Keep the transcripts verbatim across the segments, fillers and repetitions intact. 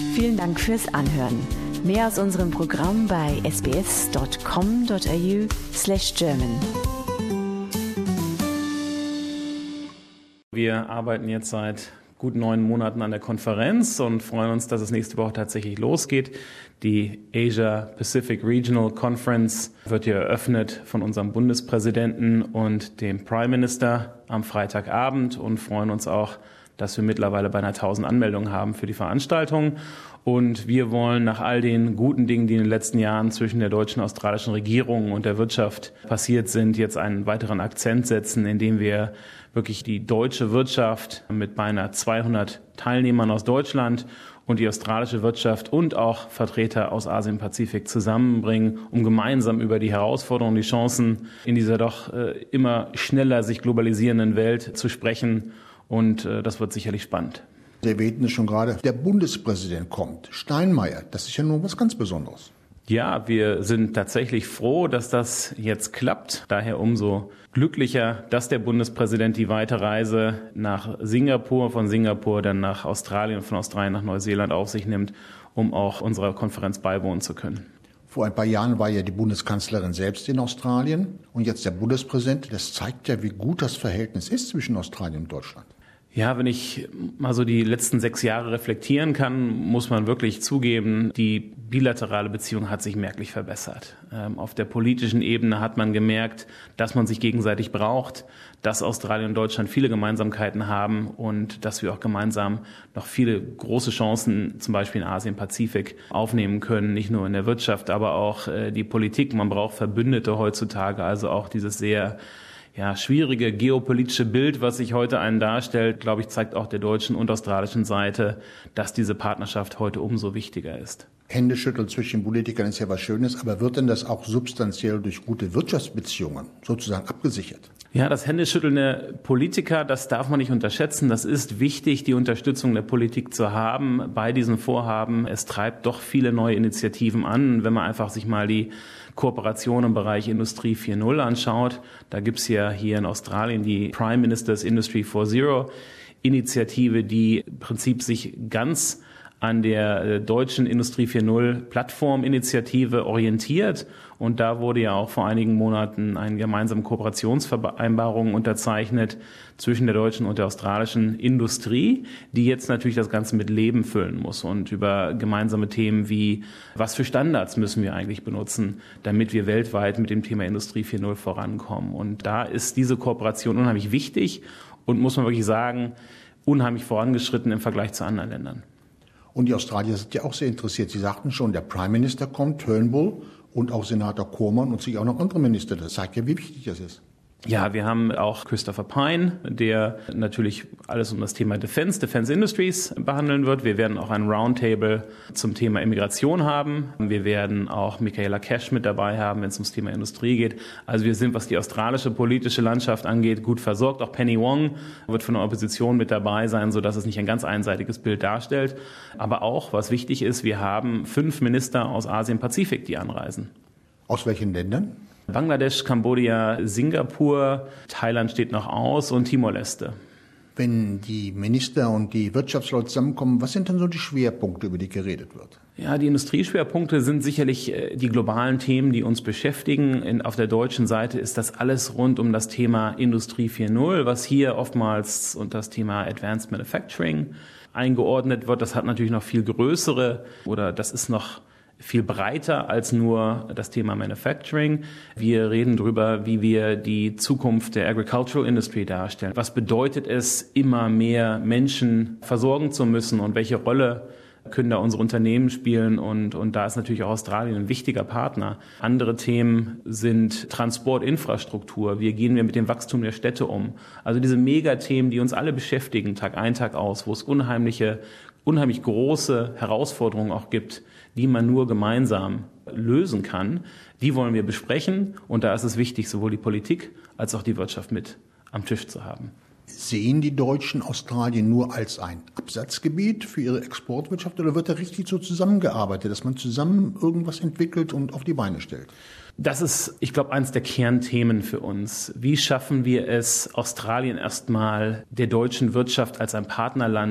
Vielen Dank fürs Anhören. Mehr aus unserem Programm bei sbs.com.au slash German. Wir arbeiten jetzt seit gut neun Monaten an der Konferenz und freuen uns, dass es nächste Woche tatsächlich losgeht. Die Asia Pacific Regional Conference wird hier eröffnet von unserem Bundespräsidenten und dem Prime Minister am Freitagabend und freuen uns auch, dass wir mittlerweile beinahe tausend Anmeldungen haben für die Veranstaltung. Und wir wollen nach all den guten Dingen, die in den letzten Jahren zwischen der deutschen und australischen Regierung und der Wirtschaft passiert sind, jetzt einen weiteren Akzent setzen, indem wir wirklich die deutsche Wirtschaft mit beinahe zweihundert Teilnehmern aus Deutschland und die australische Wirtschaft und auch Vertreter aus Asien-Pazifik zusammenbringen, um gemeinsam über die Herausforderungen, die Chancen in dieser doch äh, immer schneller sich globalisierenden Welt zu sprechen. Und äh, das wird sicherlich spannend. Sie erwähnten es schon gerade, der Bundespräsident kommt, Steinmeier. Das ist ja nur was ganz Besonderes. Ja, wir sind tatsächlich froh, dass das jetzt klappt. Daher umso glücklicher, dass der Bundespräsident die weite Reise nach Singapur, von Singapur dann nach Australien, von Australien nach Neuseeland auf sich nimmt, um auch unserer Konferenz beiwohnen zu können. Vor ein paar Jahren war ja die Bundeskanzlerin selbst in Australien und jetzt der Bundespräsident. Das zeigt ja, wie gut das Verhältnis ist zwischen Australien und Deutschland. Ja, wenn ich mal so die letzten sechs Jahre reflektieren kann, muss man wirklich zugeben, die bilaterale Beziehung hat sich merklich verbessert. Ähm, auf der politischen Ebene hat man gemerkt, dass man sich gegenseitig braucht, dass Australien und Deutschland viele Gemeinsamkeiten haben und dass wir auch gemeinsam noch viele große Chancen, zum Beispiel in Asien-Pazifik, aufnehmen können. Nicht nur in der Wirtschaft, aber auch äh, die Politik. Man braucht Verbündete heutzutage, also auch dieses sehr Ja, schwierige geopolitische Bild, was sich heute einen darstellt, glaube ich, zeigt auch der deutschen und australischen Seite, dass diese Partnerschaft heute umso wichtiger ist. Händeschütteln zwischen Politikern ist ja was Schönes, aber wird denn das auch substanziell durch gute Wirtschaftsbeziehungen sozusagen abgesichert? Ja, das Händeschütteln der Politiker, das darf man nicht unterschätzen. Das ist wichtig, die Unterstützung der Politik zu haben bei diesen Vorhaben. Es treibt doch viele neue Initiativen an, wenn man einfach sich mal die Kooperation im Bereich Industrie vier Punkt null anschaut. Da gibt's ja hier in Australien die Prime Minister's Industry four Punkt zero Initiative, die im Prinzip sich ganz an der deutschen Industrie vier Punkt null Plattforminitiative orientiert. Und da wurde ja auch vor einigen Monaten eine gemeinsame Kooperationsvereinbarung unterzeichnet zwischen der deutschen und der australischen Industrie, die jetzt natürlich das Ganze mit Leben füllen muss und über gemeinsame Themen wie, was für Standards müssen wir eigentlich benutzen, damit wir weltweit mit dem Thema Industrie vier Punkt null vorankommen. Und da ist diese Kooperation unheimlich wichtig und, muss man wirklich sagen, unheimlich vorangeschritten im Vergleich zu anderen Ländern. Und die Australier sind ja auch sehr interessiert. Sie sagten schon, der Prime Minister kommt, Turnbull, und auch Senator Cormann und sich auch noch andere Minister. Das zeigt ja, wie wichtig das ist. Ja, wir haben auch Christopher Pyne, der natürlich alles um das Thema Defense, Defense Industries behandeln wird. Wir werden auch ein Roundtable zum Thema Immigration haben. Wir werden auch Michaela Cash mit dabei haben, wenn es ums Thema Industrie geht. Also wir sind, was die australische politische Landschaft angeht, gut versorgt. Auch Penny Wong wird von der Opposition mit dabei sein, sodass es nicht ein ganz einseitiges Bild darstellt. Aber auch, was wichtig ist, wir haben fünf Minister aus Asien-Pazifik, die anreisen. Aus welchen Ländern? Bangladesch, Kambodscha, Singapur, Thailand steht noch aus und Timor-Leste. Wenn die Minister und die Wirtschaftsleute zusammenkommen, was sind denn so die Schwerpunkte, über die geredet wird? Ja, die Industrieschwerpunkte sind sicherlich die globalen Themen, die uns beschäftigen. In, auf der deutschen Seite ist das alles rund um das Thema Industrie vier Punkt null, was hier oftmals unter das Thema Advanced Manufacturing eingeordnet wird. Das hat natürlich noch viel größere oder das ist noch viel breiter als nur das Thema Manufacturing. Wir reden darüber, wie wir die Zukunft der Agricultural Industry darstellen. Was bedeutet es, immer mehr Menschen versorgen zu müssen und welche Rolle können da unsere Unternehmen spielen? Und, und da ist natürlich auch Australien ein wichtiger Partner. Andere Themen sind Transportinfrastruktur. Wie gehen wir mit dem Wachstum der Städte um? Also diese Megathemen, die uns alle beschäftigen, Tag ein, Tag aus, wo es unheimliche, unheimlich große Herausforderungen auch gibt, die man nur gemeinsam lösen kann, die wollen wir besprechen. Und da ist es wichtig, sowohl die Politik als auch die Wirtschaft mit am Tisch zu haben. Sehen die Deutschen Australien nur als ein Absatzgebiet für ihre Exportwirtschaft oder wird da richtig so zusammengearbeitet, dass man zusammen irgendwas entwickelt und auf die Beine stellt? Das ist, ich glaube, eines der Kernthemen für uns. Wie schaffen wir es, Australien erstmal der deutschen Wirtschaft als ein Partnerland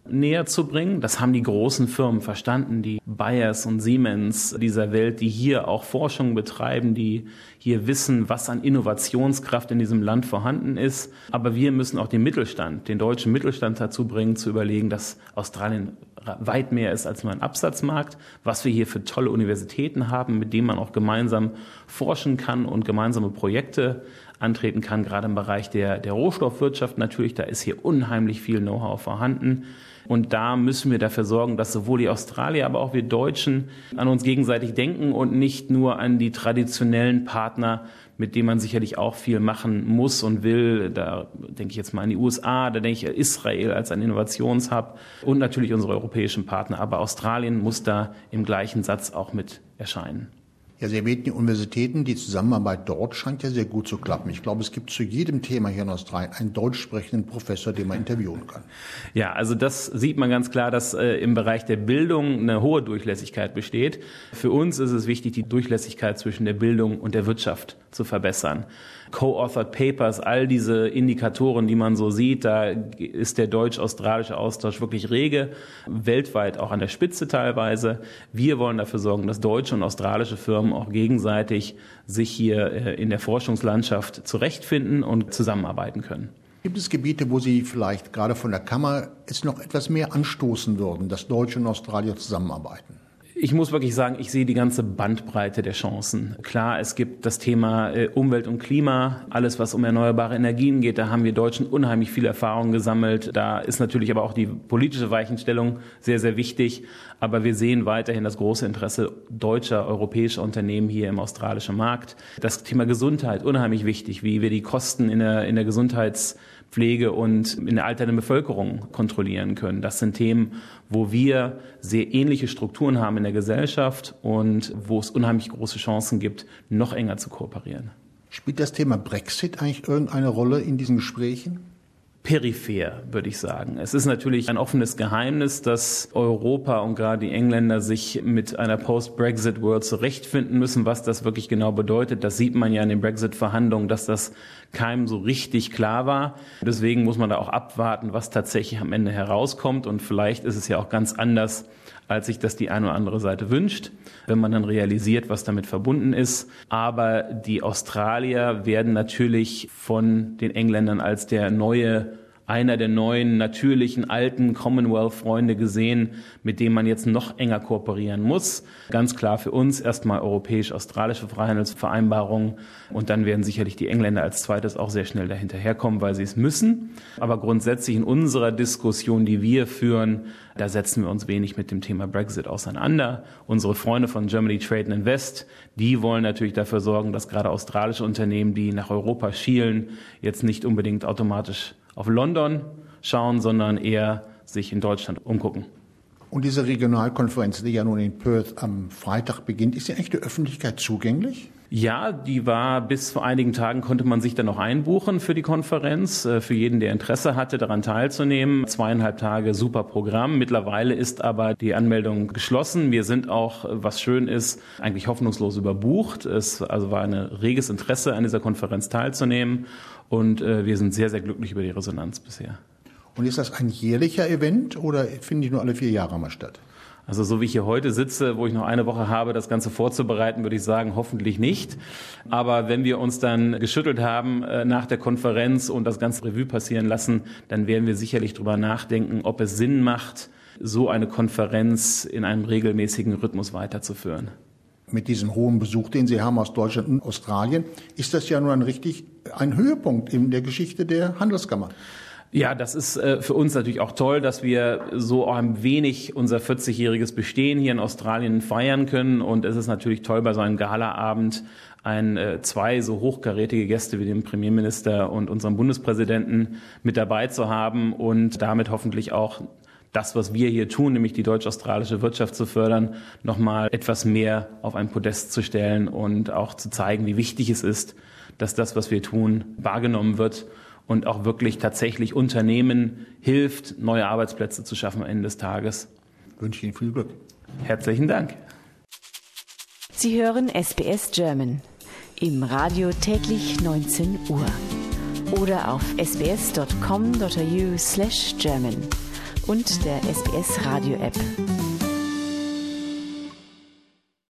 näher zu bringen. Das haben die großen Firmen verstanden, die Bayers und Siemens dieser Welt, die hier auch Forschung betreiben, die hier wissen, was an Innovationskraft in diesem Land vorhanden ist. Aber wir müssen auch den Mittelstand, den deutschen Mittelstand dazu bringen, zu überlegen, dass Australien weit mehr ist als nur ein Absatzmarkt, was wir hier für tolle Universitäten haben, mit denen man auch gemeinsam forschen kann und gemeinsame Projekte antreten kann, gerade im Bereich der, der Rohstoffwirtschaft natürlich. Da ist hier unheimlich viel Know-how vorhanden. Und da müssen wir dafür sorgen, dass sowohl die Australier, aber auch wir Deutschen an uns gegenseitig denken und nicht nur an die traditionellen Partner, mit denen man sicherlich auch viel machen muss und will. Da denke ich jetzt mal an die U S A, da denke ich an Israel als ein Innovationshub und natürlich unsere europäischen Partner. Aber Australien muss da im gleichen Satz auch mit erscheinen. Ja, Sie erwähnten die Universitäten, die Zusammenarbeit dort scheint ja sehr gut zu klappen. Ich glaube, es gibt zu jedem Thema hier in Australien einen deutsch sprechenden Professor, den man interviewen kann. Ja, also das sieht man ganz klar, dass äh, im Bereich der Bildung eine hohe Durchlässigkeit besteht. Für uns ist es wichtig, die Durchlässigkeit zwischen der Bildung und der Wirtschaft zu verbessern. Co-authored Papers, all diese Indikatoren, die man so sieht, da ist der deutsch-australische Austausch wirklich rege, weltweit auch an der Spitze teilweise. Wir wollen dafür sorgen, dass deutsche und australische Firmen auch gegenseitig sich hier in der Forschungslandschaft zurechtfinden und zusammenarbeiten können. Gibt es Gebiete, wo Sie vielleicht gerade von der Kammer es noch etwas mehr anstoßen würden, dass Deutsche und Australier zusammenarbeiten? Ich muss wirklich sagen, ich sehe die ganze Bandbreite der Chancen. Klar, es gibt das Thema äh, Umwelt und Klima, alles was um erneuerbare Energien geht, da haben wir Deutschen unheimlich viel Erfahrung gesammelt. Da ist natürlich aber auch die politische Weichenstellung sehr, sehr wichtig. Aber wir sehen weiterhin das große Interesse deutscher, europäischer Unternehmen hier im australischen Markt. Das Thema Gesundheit, unheimlich wichtig, wie wir die Kosten in der, in der Gesundheitspflege und in der alternden Bevölkerung kontrollieren können. Das sind Themen, wo wir sehr ähnliche Strukturen haben in der Gesellschaft und wo es unheimlich große Chancen gibt, noch enger zu kooperieren. Spielt das Thema Brexit eigentlich irgendeine Rolle in diesen Gesprächen? Peripher, würde ich sagen. Es ist natürlich ein offenes Geheimnis, dass Europa und gerade die Engländer sich mit einer Post-Brexit-World zurechtfinden müssen. Was das wirklich genau bedeutet, das sieht man ja in den Brexit-Verhandlungen, dass das keinem so richtig klar war. Deswegen muss man da auch abwarten, was tatsächlich am Ende herauskommt. Und vielleicht ist es ja auch ganz anders, als sich das die eine oder andere Seite wünscht, wenn man dann realisiert, was damit verbunden ist. Aber die Australier werden natürlich von den Engländern als der neue, einer der neuen, natürlichen, alten Commonwealth-Freunde gesehen, mit dem man jetzt noch enger kooperieren muss. Ganz klar für uns erstmal europäisch-australische Freihandelsvereinbarungen und dann werden sicherlich die Engländer als zweites auch sehr schnell dahinterherkommen, weil sie es müssen. Aber grundsätzlich in unserer Diskussion, die wir führen, da setzen wir uns wenig mit dem Thema Brexit auseinander. Unsere Freunde von Germany Trade and Invest, die wollen natürlich dafür sorgen, dass gerade australische Unternehmen, die nach Europa schielen, jetzt nicht unbedingt automatisch auf London schauen, sondern eher sich in Deutschland umgucken. Und diese Regionalkonferenz, die ja nun in Perth am Freitag beginnt, ist die eigentlich der Öffentlichkeit zugänglich? Ja, die war bis vor einigen Tagen, konnte man sich dann noch einbuchen für die Konferenz, für jeden, der Interesse hatte, daran teilzunehmen. Zweieinhalb Tage, super Programm. Mittlerweile ist aber die Anmeldung geschlossen. Wir sind auch, was schön ist, eigentlich hoffnungslos überbucht. Es also war ein reges Interesse, an dieser Konferenz teilzunehmen und wir sind sehr, sehr glücklich über die Resonanz bisher. Und ist das ein jährlicher Event oder finden die nur alle vier Jahre mal statt? Also so wie ich hier heute sitze, wo ich noch eine Woche habe, das Ganze vorzubereiten, würde ich sagen, hoffentlich nicht. Aber wenn wir uns dann geschüttelt haben äh, nach der Konferenz und das ganze Revue passieren lassen, dann werden wir sicherlich drüber nachdenken, ob es Sinn macht, so eine Konferenz in einem regelmäßigen Rhythmus weiterzuführen. Mit diesem hohen Besuch, den Sie haben aus Deutschland und Australien, ist das ja nun ein richtig ein Höhepunkt in der Geschichte der Handelskammer. Ja, das ist äh, für uns natürlich auch toll, dass wir so ein wenig unser vierzigjähriges Bestehen hier in Australien feiern können. Und es ist natürlich toll, bei so einem Galaabend ein, äh, zwei so hochkarätige Gäste wie den Premierminister und unseren Bundespräsidenten mit dabei zu haben und damit hoffentlich auch das, was wir hier tun, nämlich die deutsch-australische Wirtschaft zu fördern, nochmal etwas mehr auf ein Podest zu stellen und auch zu zeigen, wie wichtig es ist, dass das, was wir tun, wahrgenommen wird und auch wirklich tatsächlich Unternehmen hilft, neue Arbeitsplätze zu schaffen am Ende des Tages. Ich wünsche Ihnen viel Glück. Herzlichen Dank. Sie hören S B S German im Radio täglich neunzehn Uhr oder auf sbs dot com dot a u slash German. und der S B S Radio App.